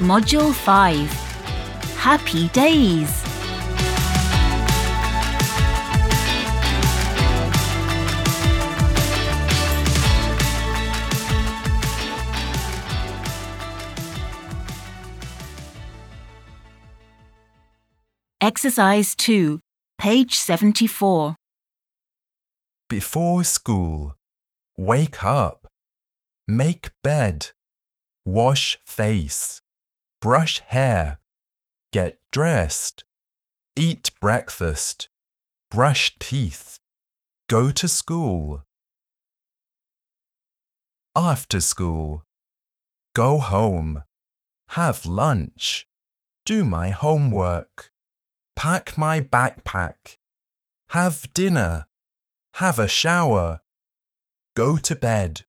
Module 5. Happy Days. Exercise 2, page 74. Before school, wake up, make bed, wash face, brush hair, get dressed, eat breakfast, brush teeth, go to school. After school, go home, have lunch, do my homework, pack my backpack, have dinner, have a shower, go to bed.